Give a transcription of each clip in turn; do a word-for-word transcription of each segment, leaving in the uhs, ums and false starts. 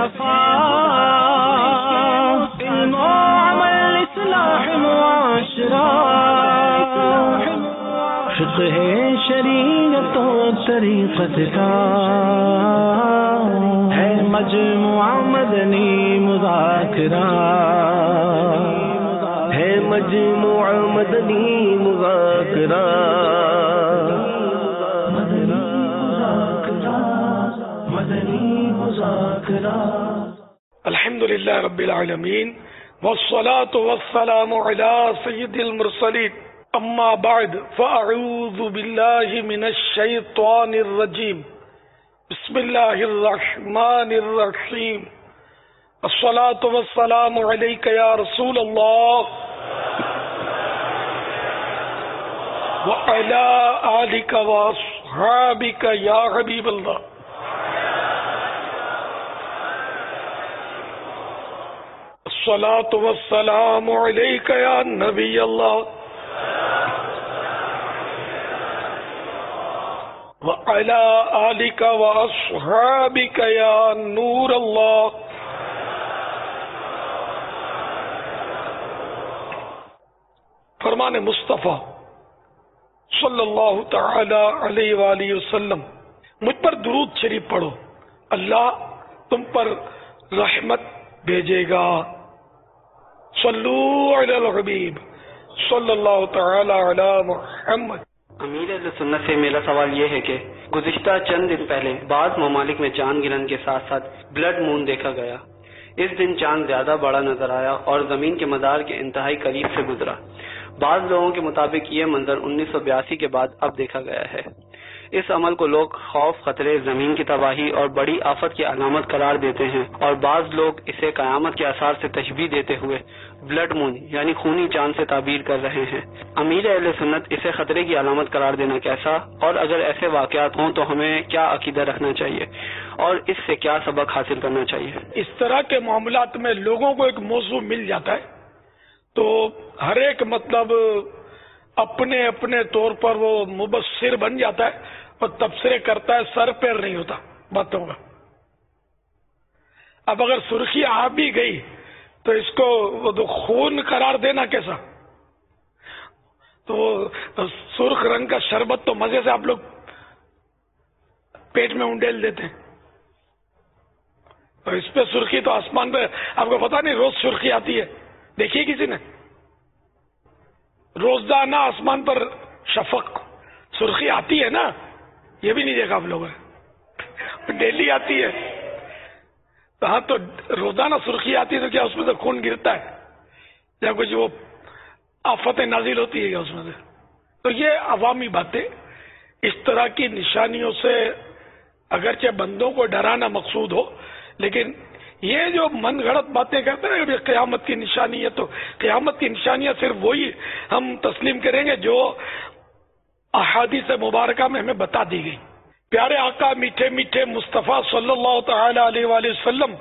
مصطفیٰ علم و عمل اصلاح معاشرہ فقہ شریعت و طریقت کا ہے مجموعہ مدنی مذاکرہ ہے مجموعہ مدنی مذاکرہ الحمد للہ رب العالمین والصلاة والسلام على سید المرسلین اما بعد فاعوذ باللہ من الشیطان الرجیم بسم اللہ الرحمن الرحیم الصلاة والسلام علیک یا رسول اللہ وعلی آلک واصحابک یا حبیب اللہ. الصلاة والسلام علیک یا نبی اللہ وعلی آلک واصحابک یا نور اللہ. فرمان مصطفیٰ صلی اللہ تعالی علیہ وآلہ وسلم، مجھ پر درود شریف پڑھو، اللہ تم پر رحمت بھیجے گا. صلو علی الحبیب صلی اللہ تعالی علی محمد. امیر اہل سنت سے میرا سوال یہ ہے کہ گزشتہ چند دن پہلے بعض ممالک میں چاند گرہن کے ساتھ ساتھ بلڈ مون دیکھا گیا. اس دن چاند زیادہ بڑا نظر آیا اور زمین کے مدار کے انتہائی قریب سے گزرا. بعض لوگوں کے مطابق یہ منظر انیس سو بیاسی کے بعد اب دیکھا گیا ہے. اس عمل کو لوگ خوف، خطرے، زمین کی تباہی اور بڑی آفت کی علامت قرار دیتے ہیں، اور بعض لوگ اسے قیامت کے آثار سے تشبیہ دیتے ہوئے بلڈ مون یعنی خونی چاند سے تعبیر کر رہے ہیں. امیر اہل سنت اسے خطرے کی علامت قرار دینا کیسا، اور اگر ایسے واقعات ہوں تو ہمیں کیا عقیدہ رکھنا چاہیے اور اس سے کیا سبق حاصل کرنا چاہیے؟ اس طرح کے معاملات میں لوگوں کو ایک موضوع مل جاتا ہے تو ہر ایک مطلب اپنے اپنے طور پر وہ مبصر بن جاتا ہے اور تبصرے کرتا ہے، سر پیر نہیں ہوتا باتوں کا. اب اگر سرخی آ بھی گئی تو اس کو وہ تو خون قرار دینا کیسا؟ تو وہ سرخ رنگ کا شربت تو مزے سے آپ لوگ پیٹ میں انڈیل دیتے ہیں، اور اس پہ سرخی تو آسمان پہ آپ کو پتا نہیں روز سرخی آتی ہے، دیکھیے کسی نے روزانہ آسمان پر شفق سرخی آتی ہے نا؟ یہ بھی نہیں دیکھا آپ لوگوں نے، ڈیلی آتی ہے. ہاں تو روزانہ سرخی آتی ہے تو کیا اس میں سے خون گرتا ہے یا کچھ وہ آفتیں نازل ہوتی ہے کیا اس میں سے؟ تو یہ عوامی باتیں، اس طرح کی نشانیوں سے اگرچہ بندوں کو ڈرانا مقصود ہو، لیکن یہ جو من گھڑت باتیں کرتے ہیں کہ قیامت کی نشانی ہے، تو قیامت کی نشانیاں صرف وہی ہم تسلیم کریں گے جو احادیث مبارکہ میں ہمیں بتا دی گئی. پیارے آقا میٹھے میٹھے مصطفیٰ صلی اللہ تعالی علیہ وآلہ وسلم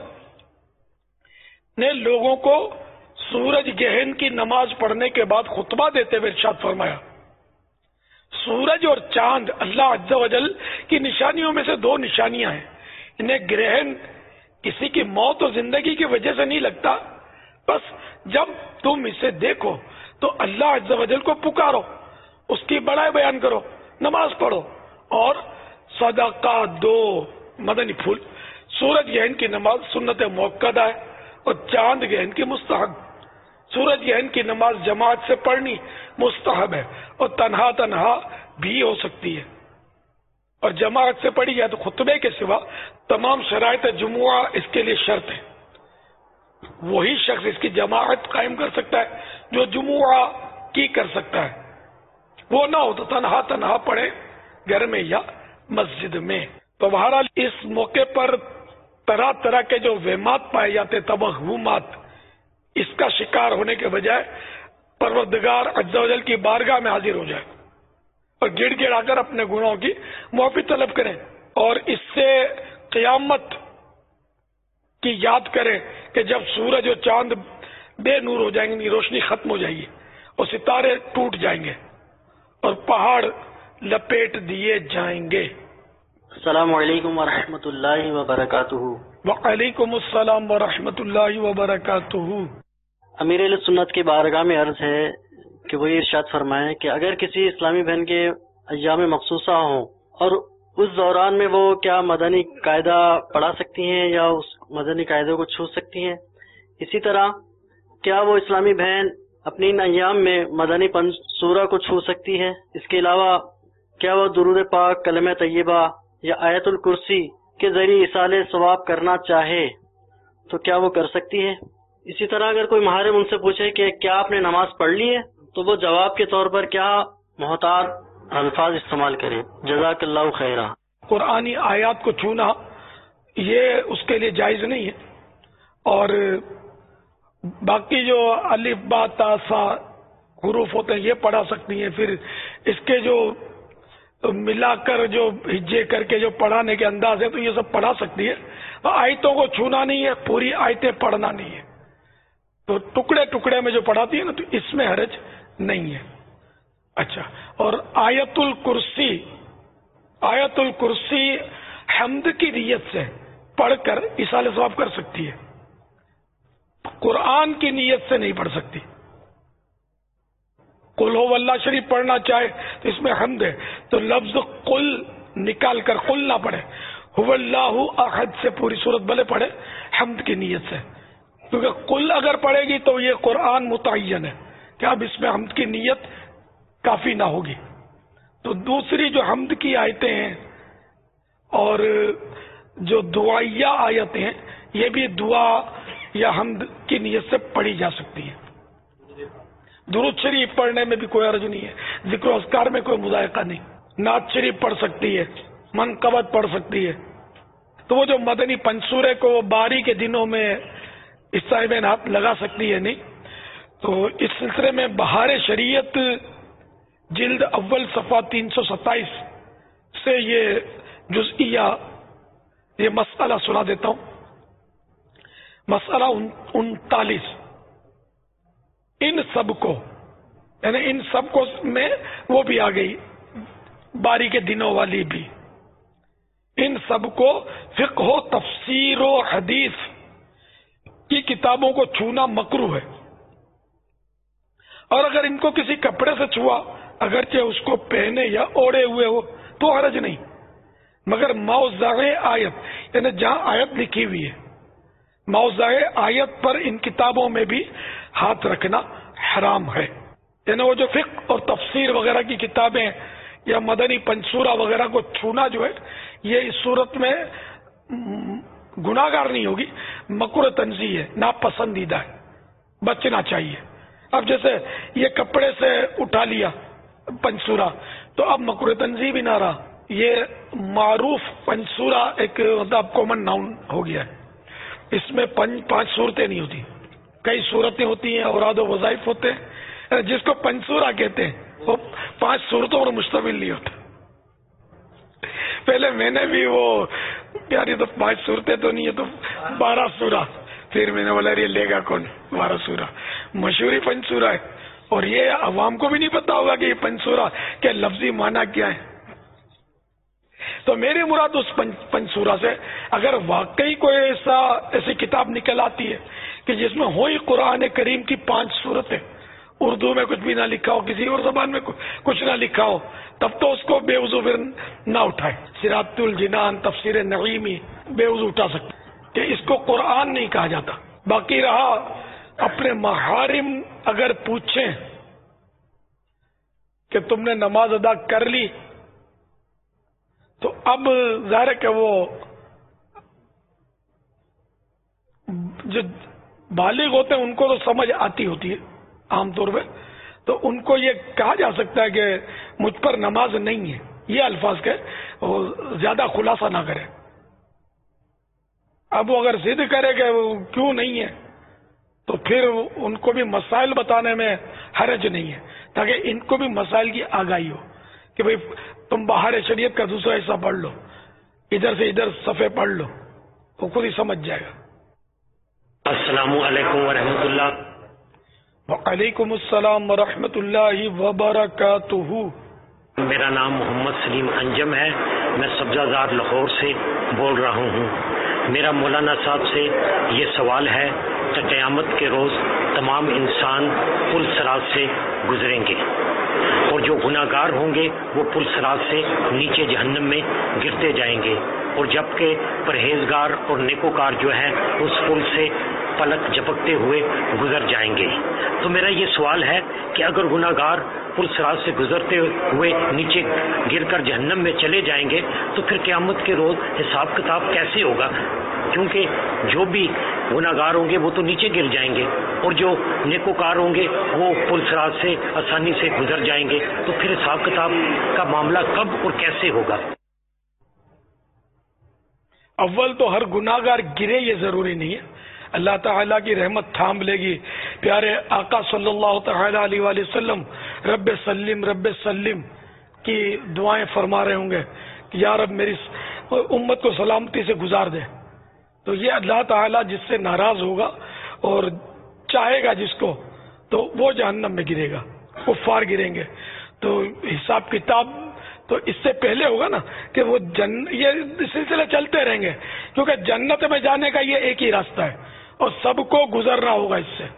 نے لوگوں کو سورج گہن کی نماز پڑھنے کے بعد خطبہ دیتے ہوئے ارشاد فرمایا، سورج اور چاند اللہ عز و جل کی نشانیوں میں سے دو نشانیاں ہیں. انہیں گرہن کسی کی موت اور زندگی کی وجہ سے نہیں لگتا، بس جب تم اسے دیکھو تو اللہ عز و جل کو پکارو، اس کی بڑائی بیان کرو، نماز پڑھو اور صدقہ دو. مدنی پھول. سورج گہن کی نماز سنت موقدہ ہے اور چاند گہن کی مستحب. سورج گہن کی نماز جماعت سے پڑھنی مستحب ہے اور تنہا تنہا بھی ہو سکتی ہے، اور جماعت سے پڑھی جائے تو خطبے کے سوا تمام شرائط جمعہ اس کے لیے شرط ہے. وہی شخص اس کی جماعت قائم کر سکتا ہے جو جمعہ کی کر سکتا ہے، وہ نہ ہو تو تنہا تنہا پڑھے گھر میں یا مسجد میں. تو بہرحال اس موقع پر طرح طرح کے جو وہمات پائے جاتے، توہمات، اس کا شکار ہونے کے بجائے پروردگار عز و جل کی بارگاہ میں حاضر ہو جائے اور گڑ گڑا کر اپنے گناہوں کی معافی طلب کریں، اور اس سے قیامت کی یاد کریں کہ جب سورج اور چاند بے نور ہو جائیں گے، روشنی ختم ہو جائے گی اور ستارے ٹوٹ جائیں گے اور پہاڑ لپیٹ دیے جائیں گے. السلام علیکم ورحمۃ اللہ وبرکاتہ۔ وعلیکم السلام ورحمۃ اللہ وبرکاتہ۔ امیر اہل سنت کی بارگاہ میں عرض ہے کہ وہ یہ ارشاد فرمائیں کہ اگر کسی اسلامی بہن کے ایام مخصوصہ ہوں اور اس دوران میں وہ کیا مدنی قاعدہ پڑھا سکتی ہیں یا اس مدنی قاعدے کو چھو سکتی ہیں؟ اسی طرح کیا وہ اسلامی بہن اپنی ان ایام میں مدنی پنج سورہ کو چھو سکتی ہے؟ اس کے علاوہ کیا وہ درود پاک، کلمہ طیبہ یا آیت الکرسی کے ذریعے ایصال ثواب کرنا چاہے تو کیا وہ کر سکتی ہے؟ اسی طرح اگر کوئی محرم ان سے پوچھے کہ کیا آپ نے نماز پڑھ لی ہے تو وہ جواب کے طور پر کیا محتاط الفاظ استعمال کرے؟ جزاک اللہ خیرہ۔ قرآنی آیات کو چھونا یہ اس کے لیے جائز نہیں ہے، اور باقی جو الف با تا سا حروف ہوتے ہیں یہ پڑھا سکتی ہیں، پھر اس کے جو ملا کر جو ہجے کر کے جو پڑھانے کے انداز ہے تو یہ سب پڑھا سکتی ہے۔ آیتوں کو چھونا نہیں ہے، پوری آیتیں پڑھنا نہیں ہے، تو ٹکڑے ٹکڑے میں جو پڑھاتی ہے نا تو اس میں حرج نہیں ہے۔ اچھا، اور آیت الکرسی آیت الکرسی حمد کی نیت سے پڑھ کر ایصال ثواب کر سکتی ہے، قرآن کی نیت سے نہیں پڑھ سکتی۔ قل ہو اللہ شریف پڑھنا چاہے تو اس میں حمد ہے، تو لفظ قل نکال کر قل نہ پڑھے، هو اللہ احد سے پوری صورت بھلے پڑھے حمد کی نیت سے، کیونکہ قل اگر پڑھے گی تو یہ قرآن متعین ہے کہ اب اس میں حمد کی نیت کافی نہ ہوگی۔ تو دوسری جو حمد کی آیتیں ہیں اور جو دعائیہ آیتیں ہیں یہ بھی دعا یا حمد کی نیت سے پڑھی جا سکتی ہیں۔ درود شریف پڑھنے میں بھی کوئی حرج نہیں ہے، ذکر و اذکار میں کوئی مضائقہ نہیں، نعت شریف پڑھ سکتی ہے، منقبت پڑھ سکتی ہے۔ تو وہ جو مدنی پنسورے کو باری کے دنوں میں اس طرح میں ہاتھ لگا سکتی ہے نہیں، تو اس سلسلے میں بہار شریعت جلد اول صفحہ تین سو ستائیس سے یہ جزئیہ یہ مسئلہ سنا دیتا ہوں۔ مسئلہ انتالیس، ان سب کو یعنی ان سب کو میں وہ بھی آ گئی باری کے دنوں والی بھی، ان سب کو فقہ و تفسیر و حدیث کی کتابوں کو چھونا مکروہ ہے، اور اگر ان کو کسی کپڑے سے چھوا اگرچہ اس کو پہنے یا اوڑے ہوئے ہو تو حرج نہیں، مگر موضع آیت یعنی جہاں آیت لکھی ہوئی ہے موضع آیت پر ان کتابوں میں بھی ہاتھ رکھنا حرام ہے۔ یعنی وہ جو فقہ اور تفسیر وغیرہ کی کتابیں یا مدنی پنسورہ وغیرہ کو چھونا جو ہے یہ اس صورت میں گناہگار نہیں ہوگی، مکروہ تنزیہ ہے، ناپسندیدہ ہے، بچنا چاہیے۔ اب جیسے یہ کپڑے سے اٹھا لیا پنسورہ تو اب مکروہ تنزیہ بھی نہ رہا، یہ معروف پنسورہ ایک مطلب کامن ناؤن ہو گیا ہے، اس میں پانچ صورتیں نہیں ہوتی، کئی صورتیں ہوتی ہیں، اوراد و وظائف ہوتے ہیں، جس کو پنسورہ کہتے ہیں وہ پانچ صورتوں پر مشتمل نہیں ہوتا۔ پہلے میں نے بھی وہ یار یہ تو پانچ صورتیں تو نہیں ہے تو بارہ سورہ، پھر میں نے بولا یہ لے گا کون بارہ سورہ، مشہوری پنسورہ ہے، اور یہ عوام کو بھی نہیں پتا ہوگا کہ یہ پنسورہ کے لفظی معنی کیا ہے۔ تو میری مراد اس پنسورہ سے اگر واقعی کوئی ایسا ایسی کتاب نکل آتی ہے کہ جس میں ہو ہی قرآن کریم کی پانچ صورتیں، اردو میں کچھ بھی نہ لکھا ہو، کسی اور زبان میں کچھ نہ لکھا ہو، تب تو اس کو بے وضو پھر نہ اٹھائے۔ صراط الجنان تفسیر نعیمی بے وضو اٹھا سکتے کہ اس کو قرآن نہیں کہا جاتا۔ باقی رہا اپنے محارم اگر پوچھیں کہ تم نے نماز ادا کر لی تو اب ظاہر ہے کہ وہ جو بالغ ہوتے ہیں ان کو تو سمجھ آتی ہوتی ہے عام طور پہ، تو ان کو یہ کہا جا سکتا ہے کہ مجھ پر نماز نہیں ہے، یہ الفاظ کے وہ زیادہ خلاصہ نہ کرے۔ اب وہ اگر ضد کرے کہ وہ کیوں نہیں ہے تو پھر ان کو بھی مسائل بتانے میں حرج نہیں ہے، تاکہ ان کو بھی مسائل کی آگاہی ہو کہ بھئی تم بہار شریعت کا دوسرا حصہ پڑھ لو، ادھر سے ادھر صفحے پڑھ لو، وہ خود ہی سمجھ جائے گا۔ السلام علیکم ورحمۃ اللہ۔ وعلیکم السلام ورحمۃ اللہ وبرکاتہ۔ میرا نام محمد سلیم انجم ہے، میں سبزہ زار لاہور سے بول رہا ہوں۔ میرا مولانا صاحب سے یہ سوال ہے کہ قیامت کے روز تمام انسان پل صراط سے گزریں گے اور جو گناہ گار ہوں گے وہ پل صراط سے نیچے جہنم میں گرتے جائیں گے، اور جبکہ پرہیزگار اور نیکوکار جو ہیں اس پل سے پلک جھپکتے ہوئے گزر جائیں گے۔ تو میرا یہ سوال ہے کہ اگر گناہ گار پل صراط سے گزرتے ہوئے نیچے گر کر جہنم میں چلے جائیں گے تو پھر قیامت کے روز حساب کتاب کیسے ہوگا؟ کیونکہ جو بھی گناہ گار ہوں گے وہ تو نیچے گر جائیں گے اور جو نیکوکار ہوں گے وہ پل صراط سے آسانی سے گزر جائیں گے، تو پھر حساب کتاب کا معاملہ کب اور کیسے ہوگا؟ اول تو ہر گناہ گار گرے یہ ضروری نہیں ہے، اللہ تعالیٰ کی رحمت تھام لے گی۔ پیارے آقا صلی اللہ تعالی علیہ وآلہ وسلم رب سلم رب سلم کی دعائیں فرما رہے ہوں گے کہ یا رب میری امت کو سلامتی سے گزار دے، تو یہ اللہ تعالیٰ جس سے ناراض ہوگا اور چاہے گا جس کو تو وہ جہنم میں گرے گا، کفار گریں گے۔ تو حساب کتاب تو اس سے پہلے ہوگا نا کہ وہ جن یہ سلسلے چلتے رہیں گے، کیونکہ جنت میں جانے کا یہ ایک ہی راستہ ہے اور سب کو گزرنا ہوگا اس سے۔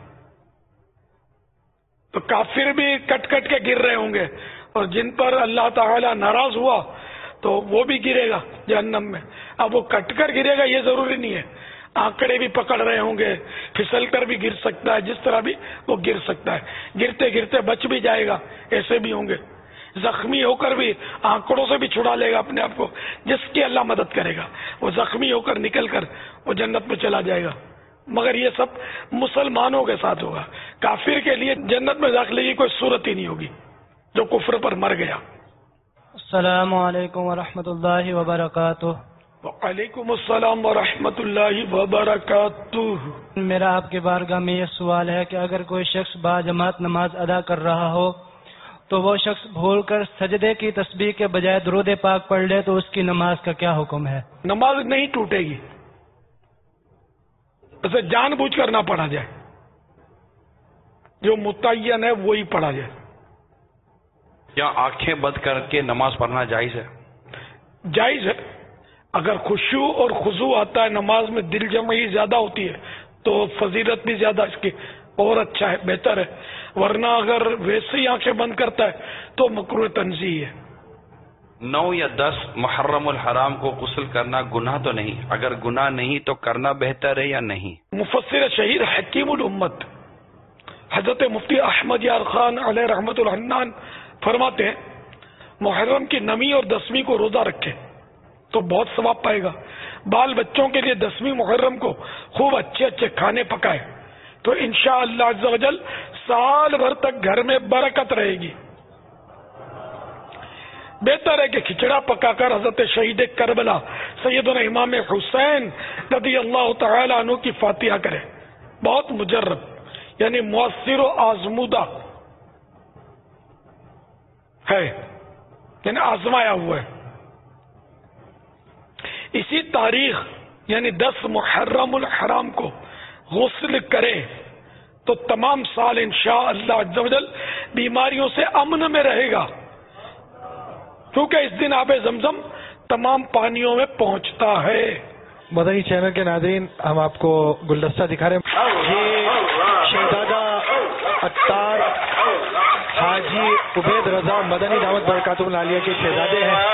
تو کافر بھی کٹ کٹ کے گر رہے ہوں گے اور جن پر اللہ تعالی ناراض ہوا تو وہ بھی گرے گا جہنم میں۔ اب وہ کٹ کر گرے گا یہ ضروری نہیں ہے، آنکڑے بھی پکڑ رہے ہوں گے، پھسل کر بھی گر سکتا ہے، جس طرح بھی وہ گر سکتا ہے، گرتے گرتے بچ بھی جائے گا، ایسے بھی ہوں گے، زخمی ہو کر بھی آنکڑوں سے بھی چھڑا لے گا اپنے آپ کو، جس کی اللہ مدد کرے گا وہ زخمی ہو کر نکل کر وہ جنت میں چلا جائے گا۔ مگر یہ سب مسلمانوں کے ساتھ ہوگا، کافر کے لیے جنت میں داخلے کی کوئی صورت ہی نہیں ہوگی جو کفر پر مر گیا۔ السلام علیکم ورحمۃ اللہ وبرکاتہ۔ وعلیکم السلام ورحمۃ اللہ وبرکاتہ۔ میرا آپ کے بارگاہ میں یہ سوال ہے کہ اگر کوئی شخص با جماعت نماز ادا کر رہا ہو تو وہ شخص بھول کر سجدے کی تسبیح کے بجائے درود پاک پڑھ لے تو اس کی نماز کا کیا حکم ہے؟ نماز نہیں ٹوٹے گی، اسے جان بوجھ کر نہ پڑھا جائے، جو متعین ہے وہی پڑھا جائے۔ کیا آنکھیں بند کر کے نماز پڑھنا جائز ہے؟ جائز ہے، اگر خشوع اور خضوع آتا ہے نماز میں، دل جمعی زیادہ ہوتی ہے تو فضیلت بھی زیادہ اس کی اور اچھا ہے، بہتر ہے، ورنہ اگر ویسے ہی آنکھیں بند کرتا ہے تو مکروہ تنزیہ ہے۔ نو یا دس محرم الحرام کو غسل کرنا گناہ تو نہیں؟ اگر گناہ نہیں تو کرنا بہتر ہے یا نہیں؟ مفسر شہید حکیم الامت حضرت مفتی احمد یار خان علیہ رحمت الحنان فرماتے ہیں محرم کی نویں اور دسویں کو روزہ رکھے تو بہت ثواب پائے گا۔ بال بچوں کے لیے دسویں محرم کو خوب اچھے اچھے کھانے پکائے تو انشاءاللہ عز و جل سال بھر تک گھر میں برکت رہے گی۔ بہتر ہے کہ کھچڑا پکا کر حضرت شہید کربلا سیدنا امام حسین رضی اللہ تعالی عنہ کی فاتحہ کرے، بہت مجرب یعنی مؤثر و آزمودہ ہے، یعنی آزمایا ہوا ہے۔ اسی تاریخ یعنی دس محرم الحرام کو غسل کرے تو تمام سال انشاءاللہ عز و جل بیماریوں سے امن میں رہے گا، کیونکہ اس دن آب زمزم تمام پانیوں میں پہنچتا ہے۔ مدنی چینل کے ناظرین، ہم آپ کو گلدستہ دکھا رہے ہیں۔ یہ شہزادہ عطار حاجی عبید رضا مدنی دعوت برکاتہ العالیہ کے شہزادے ہیں۔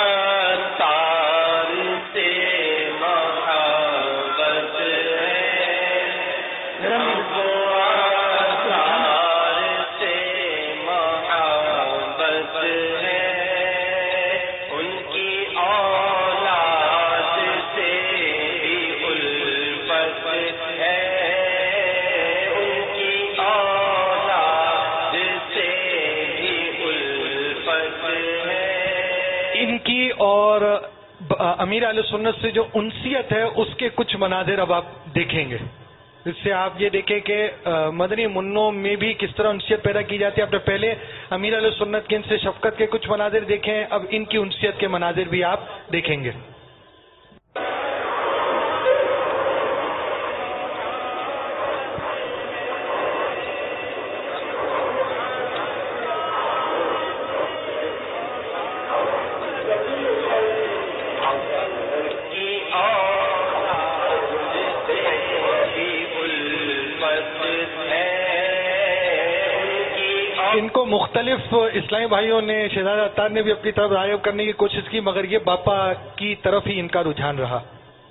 اور امیر اہل سنت سے جو انسیت ہے اس کے کچھ مناظر اب آپ دیکھیں گے، اس سے آپ یہ دیکھیں کہ مدنی منوں میں بھی کس طرح انسیت پیدا کی جاتی ہے۔ آپ نے پہلے امیر اہل سنت کے ان سے شفقت کے کچھ مناظر دیکھیں، اب ان کی انسیت کے مناظر بھی آپ دیکھیں گے۔ کو مختلف اسلامی بھائیوں نے، شہزادہ اطہار نے بھی اپنی طرف راغب کرنے کی کوشش کی، مگر یہ باپا کی طرف ہی ان کا رجحان رہا۔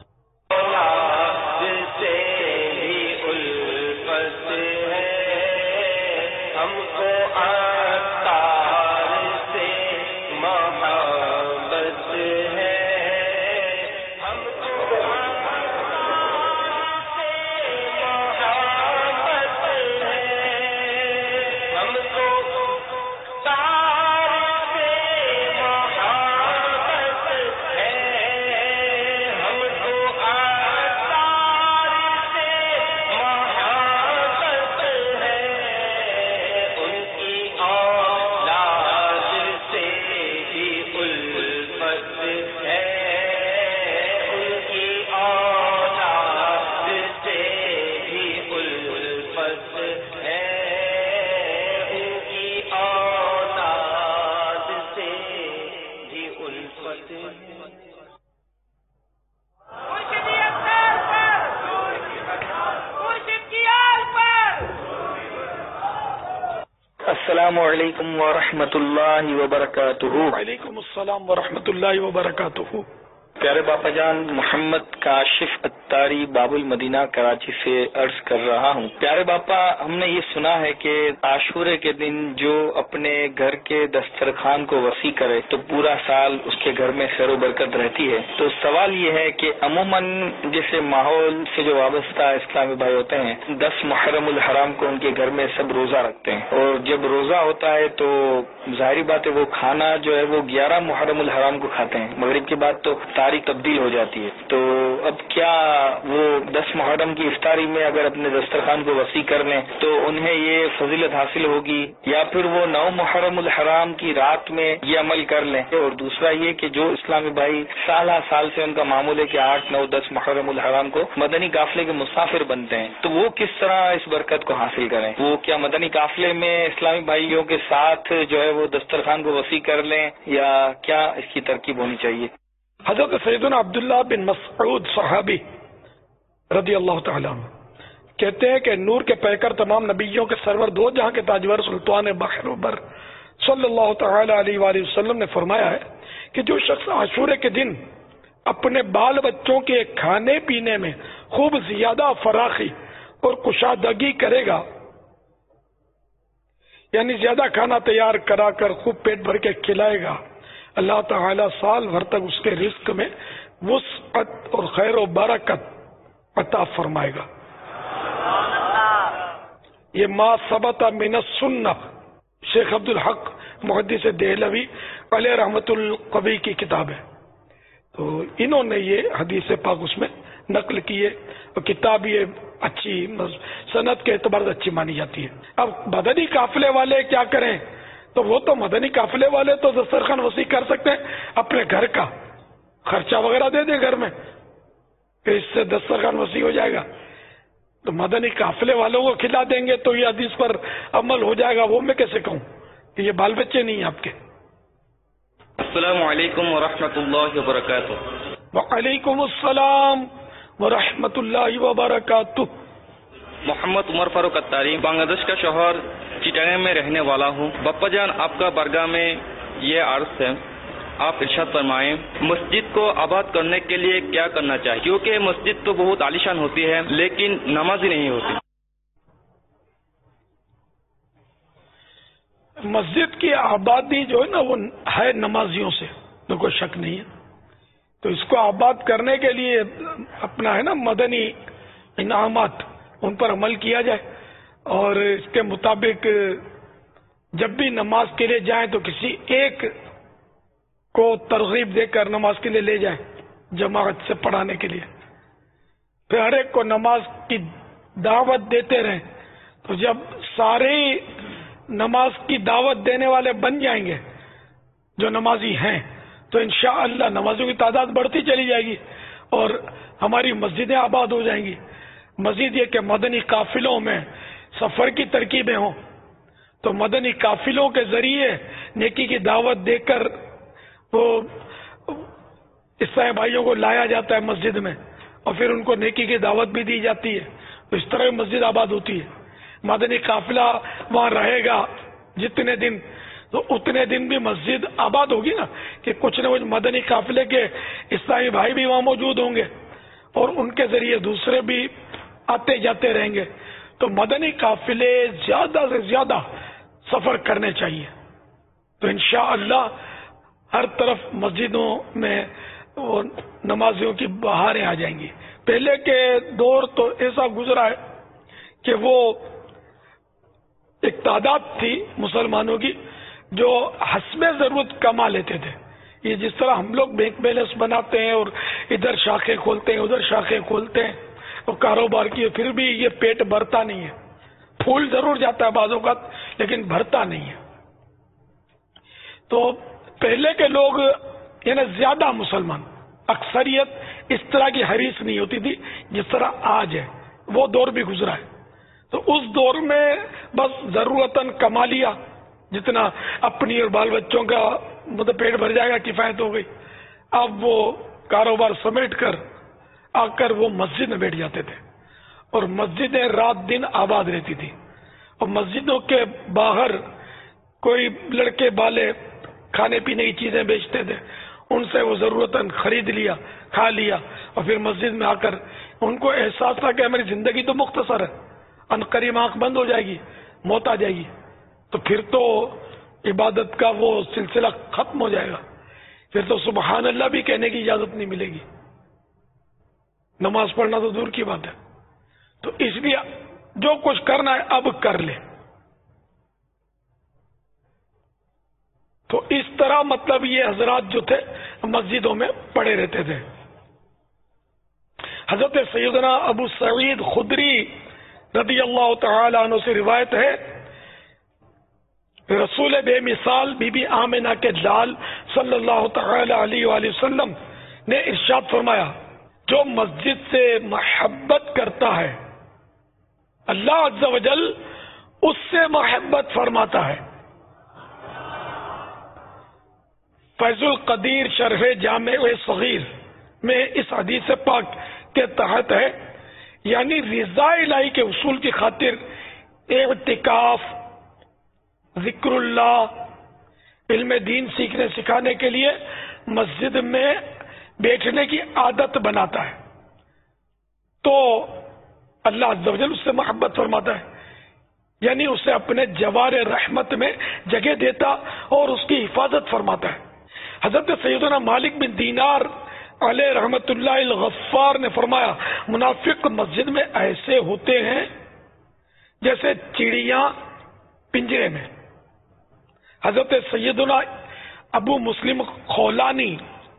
السلام علیکم ورحمۃ اللہ وبرکاتہ۔ وعلیکم السلام ورحمۃ اللہ وبرکاتہ۔ پیارے باپا جان، محمد کاشف اتاری باب المدینہ کراچی سے عرض کر رہا ہوں۔ پیارے باپا، ہم نے یہ سنا ہے کہ عاشورے کے دن جو اپنے گھر کے دسترخوان کو وسیع کرے تو پورا سال اس کے گھر میں خیر و برکت رہتی ہے۔ تو سوال یہ ہے کہ عموماً جیسے ماحول سے جو وابستہ اسلامی بھائی ہوتے ہیں، دس محرم الحرام کو ان کے گھر میں سب روزہ رکھتے ہیں، اور جب روزہ ہوتا ہے تو ظاہری بات ہے وہ کھانا جو ہے وہ گیارہ محرم الحرام کو کھاتے ہیں، مغرب کے بعد تو تاریخ تبدیل ہو جاتی ہے۔ تو اب کیا وہ دس محرم کی افطاری میں اگر اپنے دسترخوان کو وسیع کر لیں تو انہیں یہ فضیلت حاصل ہوگی، یا پھر وہ نو محرم الحرام کی رات میں یہ عمل کر لیں؟ اور دوسرا یہ کہ جو اسلامی بھائی سالہ سال سے ان کا معمول ہے کہ آٹھ نو دس محرم الحرام کو مدنی قافلے کے مسافر بنتے ہیں، تو وہ کس طرح اس برکت کو حاصل کریں؟ وہ کیا مدنی قافلے میں اسلامی بھائیوں کے ساتھ جو ہے وہ دسترخوان کو وسیع کر لیں، یا کیا اس کی ترکیب ہونی چاہیے؟ حضرت سیدنا عبداللہ بن مسعود صحابی رضی اللہ تعالیٰ عنہ کہتے ہیں کہ نور کے پیکر تمام نبیوں کے سرور دو جہاں کے تاجور سلطان بحر و بر صلی اللہ تعالی علیہ وآلہ وسلم نے فرمایا ہے کہ جو شخص عاشورے کے دن اپنے بال بچوں کے کھانے پینے میں خوب زیادہ فراخی اور کشادگی کرے گا، یعنی زیادہ کھانا تیار کرا کر خوب پیٹ بھر کے کھلائے گا، اللہ تعالی سال بھر تک اس کے رزق میں وسعت اور خیر و برکت عطا فرمائے گا۔ یہ ما ثبت من السنہ شیخ عبد الحق محدث دہلوی علیہ رحمت القوی کی کتاب ہے، تو انہوں نے یہ حدیث پاک اس میں نقل کی ہے، اور کتاب یہ اچھی سند کے اعتبار سے اچھی مانی جاتی ہے۔ اب مدنی قافلے والے کیا کریں؟ تو وہ تو مدنی قافلے والے تو دسترخوان وسیع کر سکتے ہیں، اپنے گھر کا خرچہ وغیرہ دے دیں گھر میں کہ اس سے دسترخوان وسیع ہو جائے گا، تو مدنی قافلے والوں کو کھلا دیں گے تو یہ حدیث پر عمل ہو جائے گا۔ وہ میں کیسے کہوں کہ یہ بال بچے نہیں ہیں آپ کے۔ السلام علیکم ورحمۃ اللہ وبرکاتہ۔ وعلیکم السلام ورحمۃ اللہ وبرکاتہ۔ محمد عمر فاروق اتاری، بنگلہ دیش کا شہر چٹاگنگ میں رہنے والا ہوں۔ باپا جان، آپ کا برگاہ میں یہ عرض ہے، آپ ارشاد فرمائیں مسجد کو آباد کرنے کے لیے کیا کرنا چاہیے، کیونکہ مسجد تو بہت عالیشان ہوتی ہے لیکن نماز ہی نہیں ہوتی۔ مسجد کی آبادی جو ہے نا وہ ہے نمازیوں سے، تو کوئی شک نہیں ہے، تو اس کو آباد کرنے کے لیے اپنا ہے نا مدنی انعامات ان پر عمل کیا جائے، اور اس کے مطابق جب بھی نماز کے لیے جائیں تو کسی ایک کو ترغیب دے کر نماز کے لیے لے جائیں جماعت سے پڑھانے کے لیے، پھر ہر ایک کو نماز کی دعوت دیتے رہیں، تو جب سارے نماز کی دعوت دینے والے بن جائیں گے جو نمازی ہیں تو انشاءاللہ نمازیوں کی تعداد بڑھتی چلی جائے گی اور ہماری مسجدیں آباد ہو جائیں گی۔ مزید یہ کہ مدنی قافلوں میں سفر کی ترکیبیں ہوں تو مدنی قافلوں کے ذریعے نیکی کی دعوت دے کر وہ عیسائی بھائیوں کو لایا جاتا ہے مسجد میں، اور پھر ان کو نیکی کی دعوت بھی دی جاتی ہے، تو اس طرح مسجد آباد ہوتی ہے۔ مدنی قافلہ وہاں رہے گا، جتنے دن تو اتنے دن بھی مسجد آباد ہوگی نا، کہ کچھ نہ کچھ مدنی قافلے کے اسلامی بھائی بھی وہاں موجود ہوں گے اور ان کے ذریعے دوسرے بھی آتے جاتے رہیں گے. تو مدنی قافلے زیادہ سے زیادہ سفر کرنے چاہیے. تو انشاءاللہ ہر طرف مسجدوں میں وہ نمازیوں کی بہاریں آ جائیں گی. پہلے کے دور تو ایسا گزرا ہے کہ وہ ایک تعداد تھی مسلمانوں کی جو حسب ضرورت کما لیتے تھے. یہ جس طرح ہم لوگ بینک بیلنس بناتے ہیں اور ادھر شاخیں کھولتے ہیں ادھر شاخیں کھولتے ہیں اور کاروبار کی، پھر بھی یہ پیٹ بھرتا نہیں ہے. پھول ضرور جاتا ہے بعض اوقات لیکن بھرتا نہیں ہے. تو پہلے کے لوگ یعنی زیادہ مسلمان، اکثریت اس طرح کی حریص نہیں ہوتی تھی جس طرح آج ہے. وہ دور بھی گزرا ہے. تو اس دور میں بس ضرورتاً کما لیا، جتنا اپنی اور بال بچوں کا مطلب پیٹ بھر جائے گا کفایت ہو گئی. اب وہ کاروبار سمیٹ کر آ کر وہ مسجد میں بیٹھ جاتے تھے اور مسجدیں رات دن آباد رہتی تھی. اور مسجدوں کے باہر کوئی لڑکے بالے کھانے پینے کی چیزیں بیچتے تھے، ان سے وہ ضرورتاً خرید لیا، کھا لیا اور پھر مسجد میں آ کر ان کو احساس تھا کہ ہماری زندگی تو مختصر ہے، عنقریب آنکھ بند ہو جائے گی، موت آ جائے گی. تو پھر تو عبادت کا وہ سلسلہ ختم ہو جائے گا، پھر تو سبحان اللہ بھی کہنے کی اجازت نہیں ملے گی، نماز پڑھنا تو دور کی بات ہے. تو اس لیے جو کچھ کرنا ہے اب کر لے. تو اس طرح مطلب یہ حضرات جو تھے مسجدوں میں پڑے رہتے تھے. حضرت سیدنا ابو سعید خدری رضی اللہ تعالی عنہ سے روایت ہے، رسول بے مثال بی بی آمنہ کے لال صلی اللہ تعالی علیہ وآلہ وسلم نے ارشاد فرمایا، جو مسجد سے محبت کرتا ہے اللہ عز و جل اس سے محبت فرماتا ہے. فیض القدیر شرح جامع صغیر میں اس حدیث پاک کے تحت ہے، یعنی رضا الہی کے اصول کی خاطر اعتکاف، ذکر اللہ، علم دین سیکھنے سکھانے کے لیے مسجد میں بیٹھنے کی عادت بناتا ہے تو اللہ عز و جل اس سے محبت فرماتا ہے، یعنی اسے اپنے جوار رحمت میں جگہ دیتا اور اس کی حفاظت فرماتا ہے. حضرت سیدنا مالک بن دینار علیہ رحمت اللہ الغفار نے فرمایا، منافق مسجد میں ایسے ہوتے ہیں جیسے چڑیاں پنجرے میں. حضرت سیدنا ابو مسلم خولانی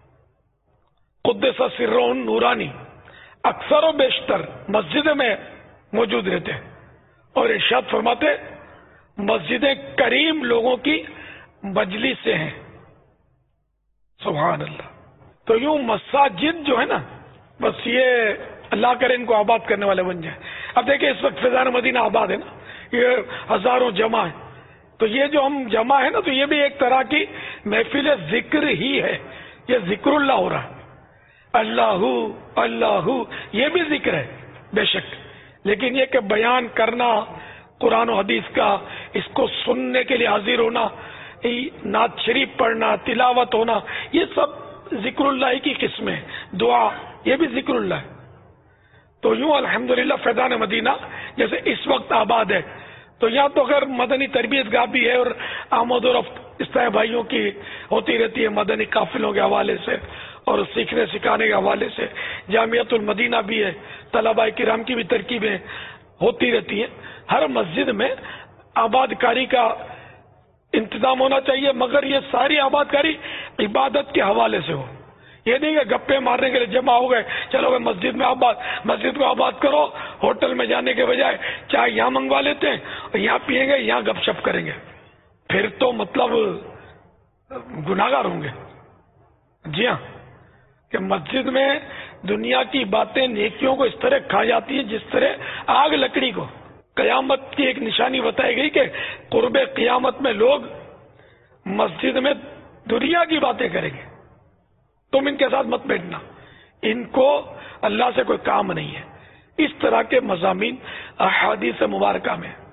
قدس سرہ نورانی اکثر و بیشتر مسجد میں موجود رہتے اور ارشاد فرماتے، مسجدیں کریم لوگوں کی مجلس سے ہیں. سبحان اللہ. تو یوں مساجد جو ہے نا، بس یہ اللہ کرے ان کو آباد کرنے والے بن جائیں. اب دیکھیں اس وقت فیضان مدینہ آباد ہے نا، یہ ہزاروں جمع ہیں. تو یہ جو ہم جمع ہے نا، تو یہ بھی ایک طرح کی محفل ذکر ہی ہے. یہ ذکر اللہ ہو رہا ہے، اللہ اللہ، یہ بھی ذکر ہے بے شک، لیکن یہ کہ بیان کرنا قرآن و حدیث کا، اس کو سننے کے لیے حاضر ہونا، نعت شریف پڑھنا، تلاوت ہونا، یہ سب ذکر اللہ کی قسمیں، دعا یہ بھی ذکر اللہ ہے. تو یوں الحمدللہ فیضان مدینہ جیسے اس وقت آباد ہے، تو یہاں تو اگر مدنی تربیت گاہ بھی ہے اور آمد و رفت اس طرح بھائیوں کی ہوتی رہتی ہے مدنی قافلوں کے حوالے سے اور سیکھنے سکھانے کے حوالے سے. جامعۃ المدینہ بھی ہے، طلباء کرام کی بھی ترکیبیں ہوتی رہتی ہیں. ہر مسجد میں آباد کاری کا انتظام ہونا چاہیے، مگر یہ ساری آباد کاری عبادت کے حوالے سے ہو. یہ نہیں کہ گپے مارنے کے لیے جمع ہو گئے چلو بھائی مسجد میں آباد، مسجد کو آباد کرو، ہوٹل میں جانے کے بجائے چائے یہاں منگوا لیتے ہیں اور یہاں پیئیں گے، یہاں گپ شپ کریں گے، پھر تو مطلب گناہگار ہوں گے. جی ہاں، کہ مسجد میں دنیا کی باتیں نیکیوں کو اس طرح کھا جاتی ہیں جس طرح آگ لکڑی کو. قیامت کی ایک نشانی بتائی گئی کہ قرب قیامت میں لوگ مسجد میں دنیا کی باتیں کریں گے. تم ان کے ساتھ مت بیٹھنا، ان کو اللہ سے کوئی کام نہیں ہے. اس طرح کے مضامین احادیث مبارکہ میں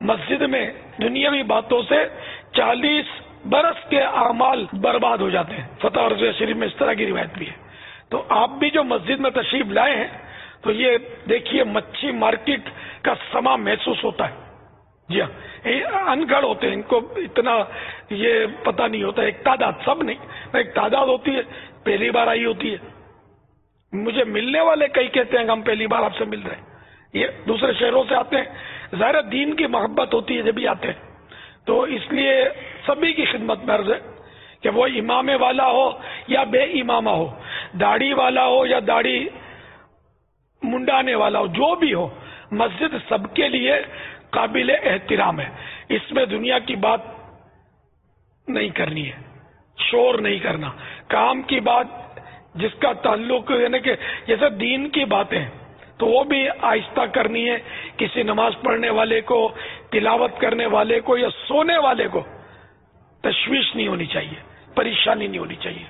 مسجد میں دنیاوی باتوں سے چالیس برس کے اعمال برباد ہو جاتے ہیں. فتح رضویہ شریف میں اس طرح کی روایت بھی ہے. تو آپ بھی جو مسجد میں تشریف لائے ہیں تو یہ دیکھیے مچھی مارکیٹ کا سما محسوس ہوتا ہے. جی ہاں, ان گڑھ ہوتے ہیں, ان کو اتنا یہ پتہ نہیں ہوتا. ایک تعداد, سب نہیں, ایک تعداد ہوتی ہے, پہلی بار آئی ہوتی ہے. مجھے ملنے والے کئی کہتے ہیں کہ ہم پہلی بار آپ سے مل رہے ہیں, یہ دوسرے شہروں سے آتے ہیں. ظاہر دین کی محبت ہوتی ہے جب بھی آتے ہیں. تو اس لیے سبھی کی خدمت میں عرض ہے کہ وہ امام والا ہو یا بے امامہ ہو, داڑھی والا ہو یا داڑھی منڈانے والا ہو, جو بھی ہو, مسجد سب کے لیے قابل احترام ہے. اس میں دنیا کی بات نہیں کرنی ہے, شور نہیں کرنا. کام کی بات جس کا تعلق یعنی کہ جیسے دین کی باتیں تو وہ بھی آہستہ کرنی ہے. کسی نماز پڑھنے والے کو, تلاوت کرنے والے کو یا سونے والے کو تشویش نہیں ہونی چاہیے, پریشانی نہیں ہونی چاہیے.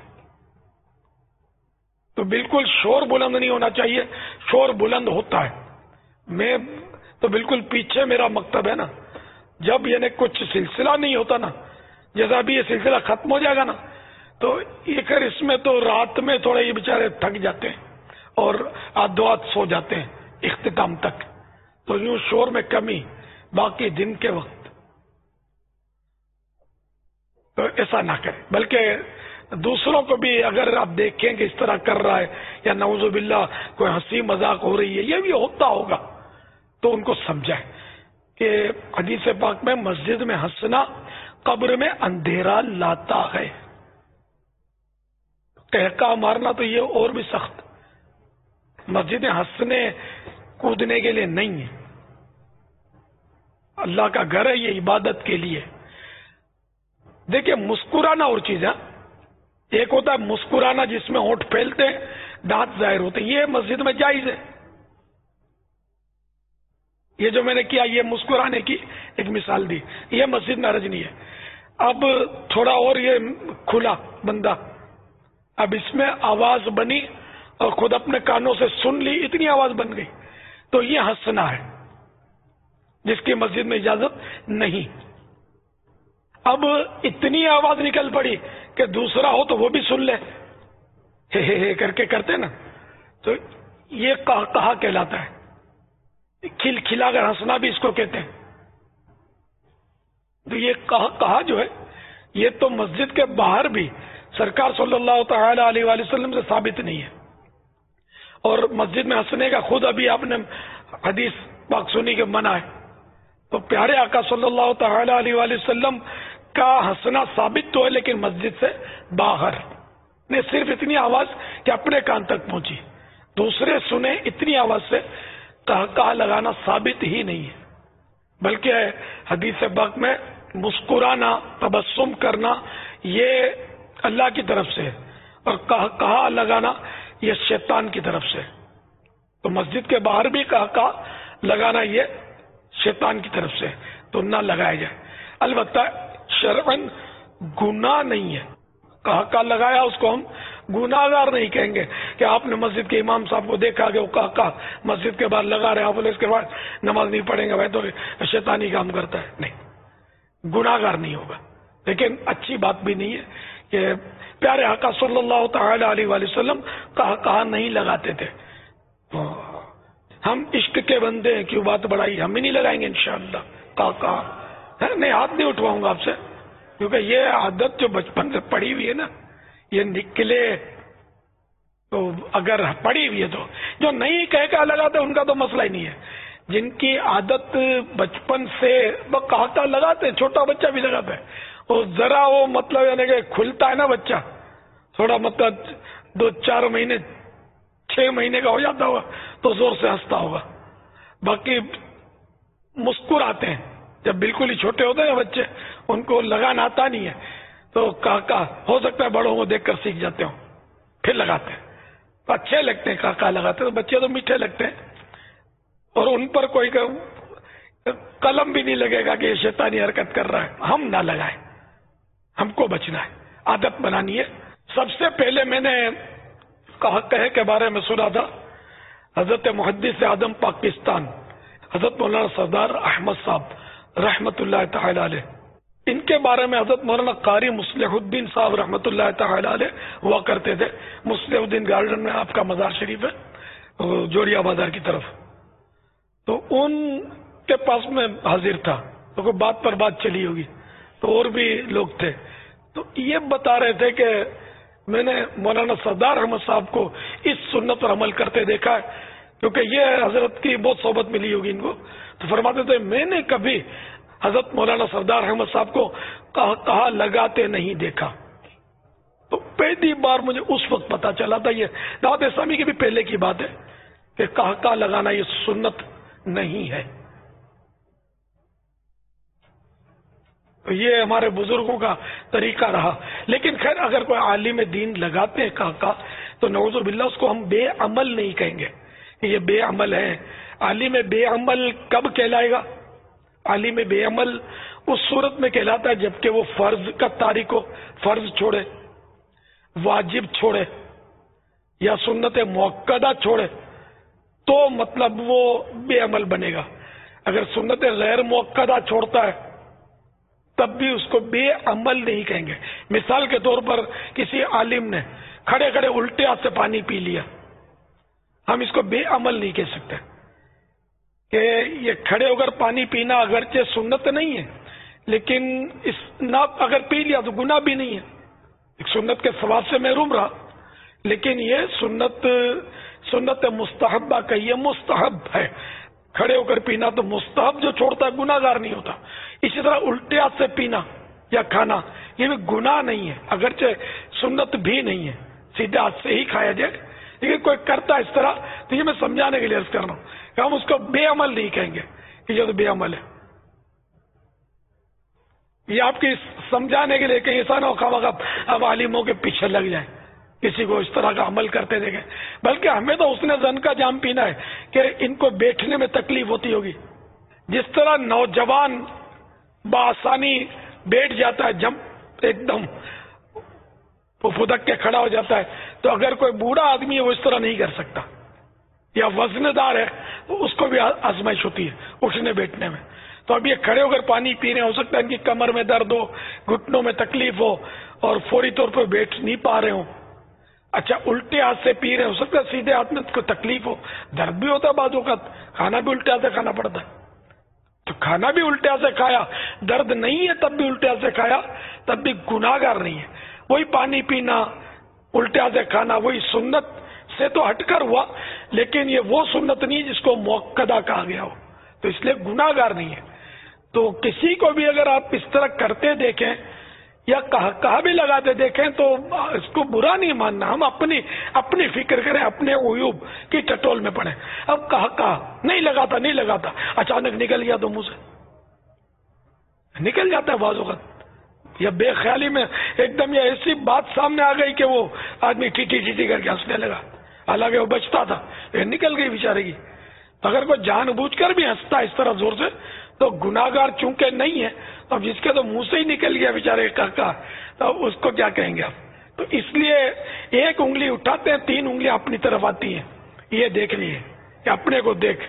تو بالکل شور بلند نہیں ہونا چاہیے. شور بلند ہوتا ہے. میں تو بالکل پیچھے میرا مکتب ہے نا, جب یعنی کچھ سلسلہ نہیں ہوتا نا, جیسا بھی یہ سلسلہ ختم ہو جائے گا نا تو یہ خیر اس میں تو رات میں تھوڑا یہ بیچارے تھک جاتے ہیں اور آدھوات سو جاتے ہیں اختتام تک. تو یوں شور میں کمی, باقی دن کے وقت تو ایسا نہ کریں. بلکہ دوسروں کو بھی اگر آپ دیکھیں کہ اس طرح کر رہا ہے یا نعوذ باللہ کوئی ہنسی مذاق ہو رہی ہے, یہ بھی ہوتا ہوگا, تو ان کو سمجھائیں کہ حدیث پاک میں مسجد میں ہنسنا قبر میں اندھیرا لاتا ہے. ٹہکا مارنا تو یہ اور بھی سخت. مسجدیں ہنسنے کودنے کے لیے نہیں ہے, اللہ کا گھر ہے, یہ عبادت کے لیے. دیکھیں مسکرانا اور چیز ہے. ایک ہوتا ہے مسکرانا جس میں ہونٹ پھیلتے ہیں, دانت ظاہر ہوتے ہیں, یہ مسجد میں جائز ہے. یہ جو میں نے کیا یہ مسکرانے کی ایک مثال دی, یہ مسجد میں حرج نہیں ہے. اب تھوڑا اور یہ کھلا بندہ, اب اس میں آواز بنی اور خود اپنے کانوں سے سن لی, اتنی آواز بن گئی, تو یہ ہنسنا ہے جس کی مسجد میں اجازت نہیں. اب اتنی آواز نکل پڑی کہ دوسرا ہو تو وہ بھی سن لے, ہے ہے ہے کر کے کرتے نا, تو یہ کہا کہا کہلاتا ہے. کھل کھلا کر ہنسنا بھی اس کو کہتے ہیں. تو یہ کہا کہا جو ہے یہ تو مسجد کے باہر بھی سرکار صلی اللہ تعالی علیہ وآلہ وسلم سے ثابت نہیں ہے. اور مسجد میں ہنسنے کا خود ابھی آپ نے حدیث پاک سنی کے منع ہے. تو پیارے آقا صلی اللہ تعالی علیہ وآلہ وسلم کا ہنسنا ثابت تو ہے, لیکن مسجد سے باہر نے صرف اتنی آواز کہ اپنے کان تک پہنچی, دوسرے سنے اتنی آواز سے کہا کہا لگانا ثابت ہی نہیں ہے. بلکہ حدیث پاک میں مسکرانا, تبسم کرنا یہ اللہ کی طرف سے, اور کہا کہا لگانا یہ شیطان کی طرف سے. تو مسجد کے باہر بھی کہا کہا لگانا یہ شیطان کی طرف سے, تو نہ لگایا جائے. البتہ شرعاً گناہ نہیں ہے. کہا کہا لگایا اس کو ہم گناہگار نہیں کہیں گے کہ آپ نے مسجد کے امام صاحب کو دیکھا کہ وہ کہا کہا مسجد کے باہر لگا رہے, آپ بولے اس کے بعد نماز نہیں پڑھیں گے, بھائی تو شیطانی کام کرتا ہے. نہیں, گناہگار نہیں ہوگا. لیکن اچھی بات بھی نہیں ہے کہ پیارے آقا صلی اللہ تعالی علیہ وآلہ وسلم کہا کہا نہیں لگاتے تھے. ہم عشق کے بندے ہیں, کیوں بات بڑھائی, ہم ہی نہیں لگائیں گے انشاءاللہ کہا کہا. نہیں, ہاتھ نہیں اٹھواؤں گا آپ سے, کیونکہ یہ عادت جو بچپن سے پڑی ہوئی ہے نا, یہ نکلے تو اگر پڑی ہوئی ہے تو جو نہیں کہہ کہا لگاتے ان کا تو مسئلہ ہی نہیں ہے. جن کی عادت بچپن سے وہ کہا کہا لگاتے, چھوٹا بچہ بھی لگاتا ہے, اور ذرا وہ مطلب یعنی کہ کھلتا ہے نا بچہ, تھوڑا مطلب دو چار مہینے چھ مہینے کا ہو جاتا ہوگا تو زور سے ہنستا ہوگا. باقی مسکراتے ہیں جب بالکل ہی چھوٹے ہوتے ہیں بچے, ان کو لگانا آتا نہیں ہے, تو کہا کہا ہو سکتا ہے بڑوں کو دیکھ کر سیکھ جاتے ہوں, پھر لگاتے ہیں. تو اچھے لگتے ہیں کہا کہا لگاتے, تو بچے تو میٹھے لگتے ہیں, اور ان پر کوئی قلم بھی نہیں لگے گا کہ یہ شیطانی حرکت کر رہا ہے. ہم نہ لگائیں, ہم کو بچنا ہے, عادت بنانی ہے. سب سے پہلے میں نے کہا کہے کے بارے میں سنا تھا حضرت محدث اعظم پاکستان حضرت مولانا سردار احمد صاحب رحمت اللہ تعالی علیہ، ان کے بارے میں حضرت مولانا قاری مصلح الدین صاحب رحمت اللہ تعالی علیہ ہوا کرتے تھے. مصلح الدین گارڈن میں آپ کا مزار شریف ہے جوڑیا بازار کی طرف. تو ان کے پاس میں حاضر تھا تو کوئی بات پر بات چلی ہوگی تو اور بھی لوگ تھے. تو یہ بتا رہے تھے کہ میں نے مولانا سردار احمد صاحب کو اس سنت پر عمل کرتے دیکھا ہے، کیونکہ یہ حضرت کی بہت صحبت ملی ہوگی ان کو. تو فرماتے تھے میں نے کبھی حضرت مولانا سردار احمد صاحب کو کہا, کہا لگاتے نہیں دیکھا. تو پہلی بار مجھے اس وقت پتا چلا تھا، یہ دعوت اسلامی کی بھی پہلے کی بات ہے کہ کہا کہا لگانا یہ سنت نہیں ہے. تو یہ ہمارے بزرگوں کا طریقہ رہا. لیکن خیر اگر کوئی عالم دین لگاتے ہیں کہا کہا تو نعوذ باللہ اس کو ہم بے عمل نہیں کہیں گے کہ یہ بے عمل ہے. عالم بے عمل کب کہلائے گا؟ عالم بے عمل اس صورت میں کہلاتا ہے جبکہ وہ فرض کا تارک ہو، فرض چھوڑے، واجب چھوڑے یا سنت موقدہ چھوڑے تو مطلب وہ بے عمل بنے گا. اگر سنت غیر موقدہ چھوڑتا ہے تب بھی اس کو بے عمل نہیں کہیں گے. مثال کے طور پر کسی عالم نے کھڑے کھڑے الٹے ہاتھ سے پانی پی لیا، ہم اس کو بے عمل نہیں کہہ سکتے کہ یہ کھڑے ہو کر پانی پینا اگرچہ سنت نہیں ہے لیکن اس نہ اگر پی لیا تو گناہ بھی نہیں ہے، ایک سنت کے ثواب سے محروم رہا. لیکن یہ سنت سنت مستحبہ کا یہ مستحب ہے. کھڑے ہو کر پینا تو مستحب جو چھوڑتا ہے گناہ گار نہیں ہوتا. اسی طرح الٹے ہاتھ سے پینا یا کھانا یہ بھی گناہ نہیں ہے، اگرچہ سنت بھی نہیں ہے، سیدھے ہاتھ سے ہی کھایا جائے. لیکن کوئی کرتا اس طرح تو یہ میں سمجھانے کے لیے عرض کر رہا ہوں کہ ہم اس کو بے عمل نہیں کہیں گے کہ یہ تو بے عمل ہے. یہ آپ کی سمجھانے کے لیے کہیں ایسا نہ ہو خواہ اب عالموں کے پیچھے لگ جائیں کسی کو اس طرح کا عمل کرتے دیکھیں. بلکہ ہمیں تو اس نے زن کا جام پینا ہے کہ ان کو بیٹھنے میں تکلیف ہوتی ہوگی. جس طرح نوجوان بآسانی بیٹھ جاتا ہے جمپ ایک دم پھدک کے کھڑا ہو جاتا ہے، تو اگر کوئی بوڑھا آدمی ہے وہ اس طرح نہیں کر سکتا، یا وزن دار ہے تو اس کو بھی آزمائش ہوتی ہے اٹھنے بیٹھنے میں. تو اب یہ کھڑے ہو کر پانی پی رہے ہیں، ہو سکتا ہے ان کی کمر میں درد ہو، گھٹنوں میں تکلیف ہو اور فوری طور پر بیٹھ نہیں پا رہے ہوں. اچھا الٹے ہاتھ سے پی رہے ہیں، ہو سکتا ہے سیدھے ہاتھ میں کوئی تکلیف ہو، درد بھی ہوتا ہے بعض اوقات، کھانا بھی الٹے ہاتھ سے کھانا پڑتا ہے. تو کھانا بھی الٹے ہاتھ سے کھایا، درد نہیں ہے تب بھی الٹے ہاتھ سے کھایا تب بھی گناہ گار نہیں ہے. وہی پانی پینا، الٹے ہاتھ سے کھانا وہی سنت سے تو ہٹ کر ہوا، لیکن یہ وہ سنت نہیں جس کو موقدہ کہا گیا ہو، تو اس لیے گناہ گار نہیں ہے. تو کسی کو بھی اگر آپ اس طرح کرتے دیکھیں یا کہا کہا بھی لگاتے دیکھیں تو اس کو برا نہیں ماننا. ہم اپنی اپنی فکر کریں، اپنے عیوب کی ٹٹول میں پڑیں. اب کہا کہا نہیں لگاتا نہیں لگاتا اچانک نکل گیا تو منہ سے نکل جاتا ہے بعض اوقات، یا بے خیالی میں ایک دم یہ ایسی بات سامنے آ گئی کہ وہ آدمی ٹھیٹی ٹھیٹی کر کے ہنسنے لگا، حالانکہ وہ بچتا تھا، یہ نکل گئی بیچارے کی. اگر کوئی جان بوجھ کر بھی ہنستا ہے اس طرح زور سے تو گناہگار چونکہ نہیں ہے. اب جس کے تو منہ سے ہی نکل گیا بیچارے کا کا تو اس کو کیا کہیں گے آپ. تو اس لیے ایک انگلی اٹھاتے ہیں تین انگلیاں اپنی طرف آتی ہیں، یہ دیکھ لیے کہ اپنے کو دیکھ.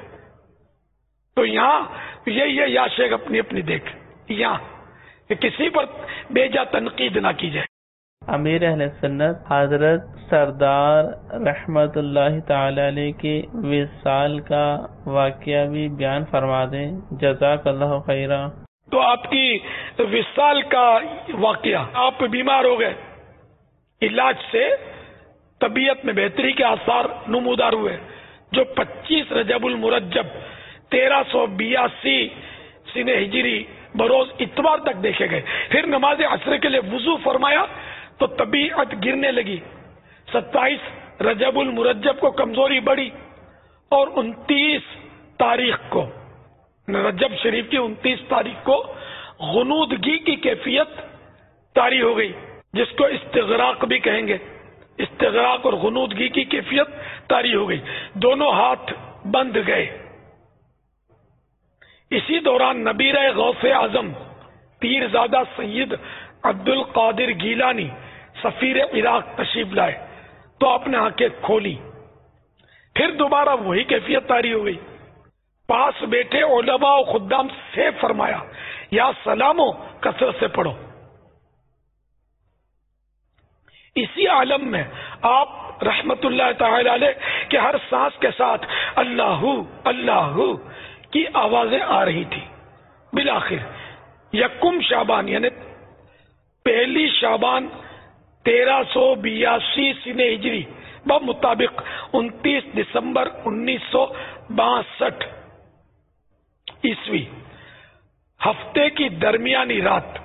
تو یہاں یہ یہ یا شیخ اپنی اپنی دیکھ، یہاں کہ کسی پر بیجا تنقید نہ کی جائے. امیر اہل سنت حضرت سردار رحمت اللہ تعالی علیہ کے وصال کا واقعہ بھی بیان فرما دیں، جزاک اللہ خیرہ. تو آپ کی وصال کا واقعہ، آپ بیمار ہو گئے، علاج سے طبیعت میں بہتری کے آثار نمودار ہوئے، جو پچیس رجب المرجب تیرہ سو بیاسی سن ہجری بروز اتوار تک دیکھے گئے. پھر نماز عصر کے لیے وضو فرمایا تو طبیعت گرنے لگی. ستائیس رجب المرجب کو کمزوری بڑھی اور انتیس تاریخ کو رجب شریف کی انتیس تاریخ کو غنودگی کی کیفیت طاری ہو گئی، جس کو استغراق بھی کہیں گے. استغراق اور غنودگی کی کیفیت طاری ہو گئی، دونوں ہاتھ بند گئے. اسی دوران نبیر غوث اعظم پیرزادہ سید عبد القادر گیلانی سفیر عراق تشریف لائے تو آپ نے آنکھیں کھولی، پھر دوبارہ وہی کیفیت طاری ہو گئی. پاس بیٹھے علماء و خدام سے فرمایا یا سلامو کثرت سے پڑھو. اسی عالم میں آپ رحمت اللہ تعالی علیہ کہ ہر سانس کے ساتھ اللہ اللہ کی آوازیں آ رہی تھی. بالآخر یکم شعبان یعنی پہلی شعبان تیرہ سو بیاسی سن ہجری بمطابق انتیس دسمبر انیس سو باسٹھ عیسوی ہفتے کی درمیانی رات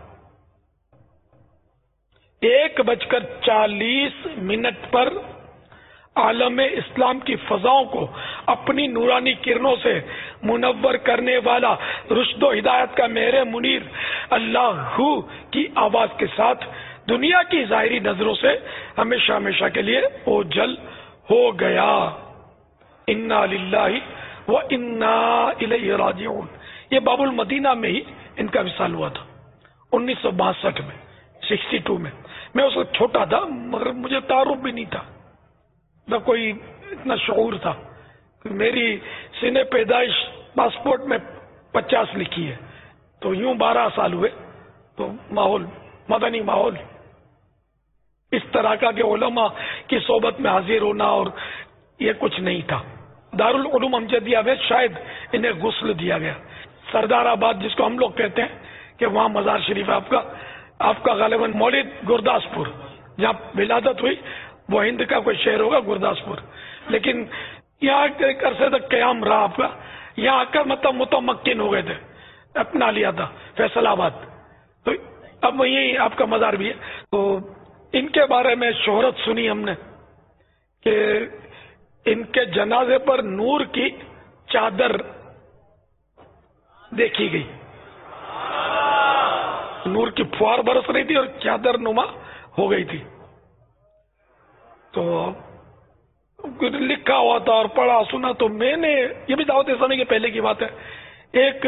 ایک بج کر چالیس منٹ پر عالم اسلام کی فضاؤں کو اپنی نورانی کرنوں سے منور کرنے والا رشد و ہدایت کا مہر منیر اللہ کی آواز کے ساتھ دنیا کی ظاہری نظروں سے ہمیشہ ہمیشہ کے لیے اوجھل ہو گیا. انا للہ و انا الیہ راجعون. یہ باب المدینہ میں ہی ان کا وصال ہوا تھا انیس سو باسٹھ میں سکسٹی ٹو میں. میں اس وقت چھوٹا تھا مگر مجھے تعارف بھی نہیں تھا نہ کوئی اتنا شعور تھا. میری سن پیدائش پاسپورٹ میں پچاس لکھی ہے تو یوں بارہ سال ہوئے. تو ماحول مدنی ماحول اس طرح کا کہ علماء کی صحبت میں حاضر ہونا اور یہ کچھ نہیں تھا. دارالعلوم امجدیہ میں شاید انہیں غسل دیا گیا. سردار آباد جس کو ہم لوگ کہتے ہیں کہ وہاں مزار شریف آپ کا آپ کا غالباً مولد گرداسپور جہاں ولادت ہوئی وہ ہند کا کوئی شہر ہوگا گرداسپور. لیکن یہاں ایک عرصے تک قیام رہا آپ کا. یہاں آ کر مطلب متمکن ہو گئے تھے اپنا لیا تھا فیصل آباد. تو اب وہیں آپ کا مزار بھی ہے. تو ان کے بارے میں شہرت سنی ہم نے کہ ان کے جنازے پر نور کی چادر دیکھی گئی. نور کی فوار برس رہی تھی اور چادر نما ہو گئی تھی. تو لکھا ہوا تھا اور پڑھا سنا. تو میں نے یہ بھی دعوت اسلامی کے پہلے کی بات ہے ایک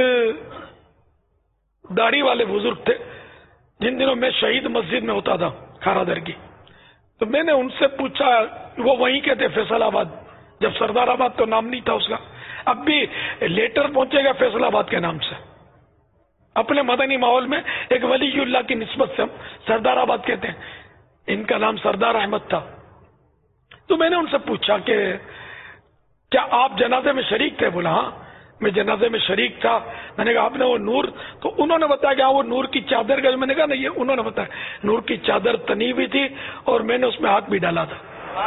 داڑھی والے بزرگ تھے جن دنوں میں شہید مسجد میں ہوتا تھا کھارا در کی. تو میں نے ان سے پوچھا وہ وہیں کے تھے فیصل آباد جب سردار آباد تو نام نہیں تھا اس کا. اب بھی لیٹر پہنچے گا فیصل آباد کے نام سے. اپنے مدنی ماحول میں ایک ولی اللہ کی نسبت سے ہم سردار آباد کہتے ہیں. ان کا نام سردار احمد تھا. تو میں نے ان سے پوچھا کہ کیا آپ جنازے میں شریک تھے؟ بولا ہاں میں جنازے میں شریک تھا. میں نے کہا آپ نے وہ نور؟ تو انہوں نے بتایا کہ ہاں وہ نور کی چادر کا. میں نے کہا نہیں, انہوں نے بتایا نور کی چادر تنی ہوئی تھی اور میں نے اس میں ہاتھ بھی ڈالا تھا.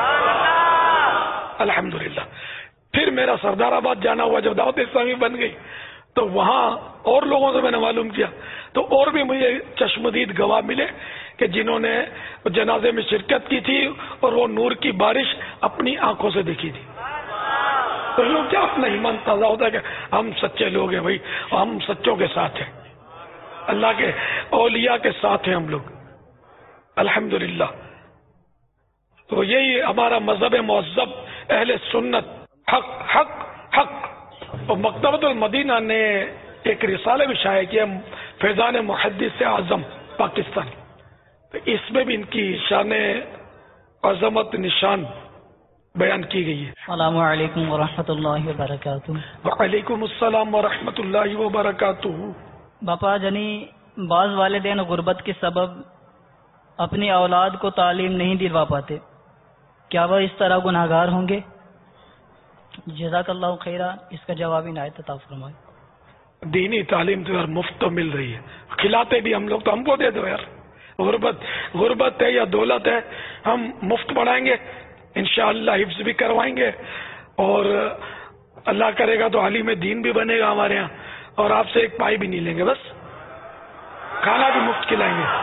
الحمدللہ. پھر میرا سردار آباد جانا ہوا جب دعوت اسلامی بن گئی تو وہاں اور لوگوں سے میں نے معلوم کیا تو اور بھی مجھے چشمدید گواہ ملے کہ جنہوں نے جنازے میں شرکت کی تھی اور وہ نور کی بارش اپنی آنکھوں سے دیکھی تھی. تو لوگ کیا اپنا ایمان تازہ ہوتا ہے کہ ہم سچے لوگ ہیں بھائی, ہم سچوں کے ساتھ ہیں, اللہ کے اولیاء کے ساتھ ہیں ہم لوگ الحمدللہ. تو یہی ہمارا مذہب مہذب اہل سنت حق حق حق. اور مکتبۃ المدینہ نے ایک رسالہ بھی شائع کیا فیضان محدث اعظم پاکستان. تو اس میں بھی ان کی شان عظمت نشان بیان کی گئی ہے. السلام علیکم ورحمۃ اللہ وبرکاتہ. وعلیکم السلام ورحمۃ اللہ وبرکاتہ. باپا جنی بعض والدین غربت کے سبب اپنی اولاد کو تعلیم نہیں دلوا پاتے, کیا وہ اس طرح گناہگار ہوں گے؟ جزاک اللہ خیرہ. اس کا جواب عنایت عطا فرمائے. دینی تعلیم تو یار مفت تو مل رہی ہے, کھلاتے بھی ہم لوگ, تو ہم کو دے دو یار. غربت غربت ہے یا دولت ہے, ہم مفت پڑھائیں گے انشاءاللہ, حفظ بھی کروائیں گے اور اللہ کرے گا تو عالم دین بھی بنے گا ہمارے ہاں, اور آپ سے ایک پائی بھی نہیں لیں گے, بس کھانا بھی مفت کھلائیں گے.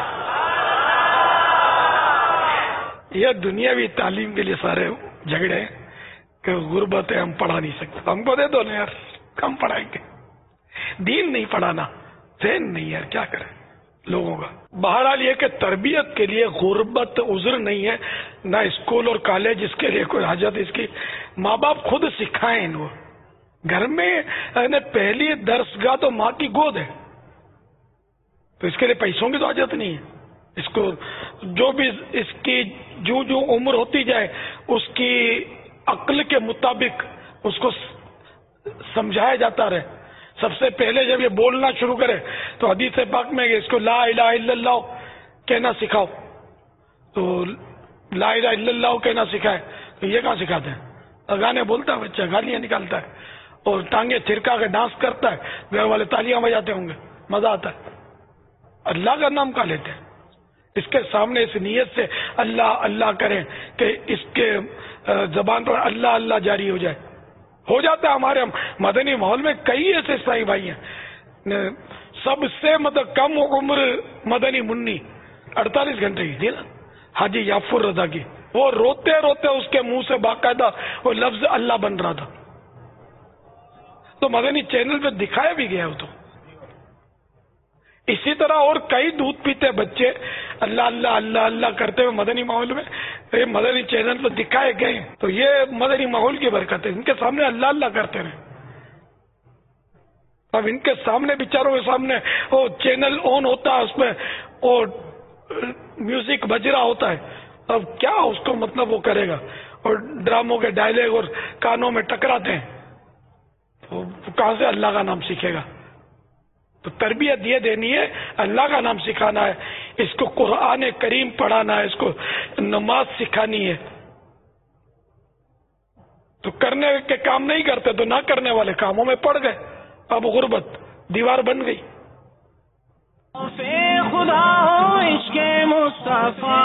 یہ دنیاوی تعلیم کے لیے سارے جھگڑے ہیں کہ غربت ہے ہم پڑھا نہیں سکتے. ہم کو دے دو نا یار, کم پڑھائیں گے. دین نہیں پڑھانا, ذہن نہیں یار, کیا کریں لوگوں کا. بہرحال یہ کہ تربیت کے لیے غربت عذر نہیں ہے, نہ اسکول اور کالج اس کے لیے کوئی حاجت. اس کی ماں باپ خود سکھائیں ان کو. گھر میں پہلی درس گاہ تو ماں کی گود ہے, تو اس کے لیے پیسوں کی تو حاجت نہیں ہے. اس کو جو بھی اس کی جو جو عمر ہوتی جائے اس کی عقل کے مطابق اس کو سمجھایا جاتا رہے. سب سے پہلے جب یہ بولنا شروع کرے تو حدیث پاک میں اس کو لا الہ الا اللہ کہنا سکھاؤ، تو لا الہ الا اللہ کہنا سکھائے تو یہ کہاں سکھاتے ہیں؟ گانے بولتا ہے بچہ، گالیاں نکالتا ہے اور ٹانگیں تھرکا کے ڈانس کرتا ہے، گھر والے تالیاں بجاتے ہوں گے، مزہ آتا ہے. اللہ کا نام کا لیتے ہیں. اس کے سامنے اس نیت سے اللہ اللہ کریں کہ اس کے زبان پر اللہ اللہ جاری ہو جائے. ہو جاتا ہے. ہمارے مدنی ماحول میں کئی ایسے عیسائی بھائی ہیں، سب سے مطلب کم عمر مدنی منی اڑتالیس گھنٹے کی تھی نا، حاجی یافر رضا کی، وہ روتے روتے اس کے منہ سے باقاعدہ وہ لفظ اللہ بن رہا تھا. تو مدنی چینل پہ دکھایا بھی گیا. وہ تو اسی طرح اور کئی دودھ پیتے بچے اللہ اللہ اللہ اللہ کرتے ہوئے مدنی ماحول میں مدنی چینل پہ دکھائے گئے. تو یہ مدنی ماحول کی برکت ہے. ان کے سامنے اللہ اللہ کرتے رہے. اب ان کے سامنے بیچاروں کے سامنے وہ چینل آن ہوتا ہے، اس میں اور میوزک بج رہا ہوتا ہے. اب کیا اس کو مطلب وہ کرے گا، اور ڈراموں کے ڈائلاگ اور کانوں میں ٹکراتے ہیں، تو کہاں سے اللہ کا نام سیکھے گا؟ تو تربیت یہ دینی ہے، اللہ کا نام سکھانا ہے، اس کو قرآن کریم پڑھانا ہے، اس کو نماز سکھانی ہے. تو کرنے کے کام نہیں کرتے تو نہ کرنے والے کاموں میں پڑ گئے. اب غربت دیوار بن گئی. خدا ہو عشق مصطفیٰ،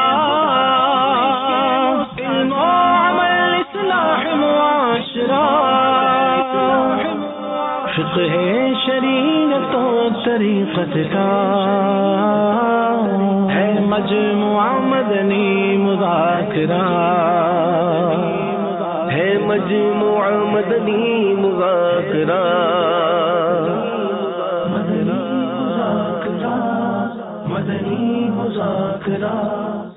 علم و عمل اصلاح معاشرہ، فقہ شریعت و طریقت کا ہے مجموعہ مدنی مذاکرہ، ہے مجموعہ مدنی مذاکرہ. مدنی مذاکرہ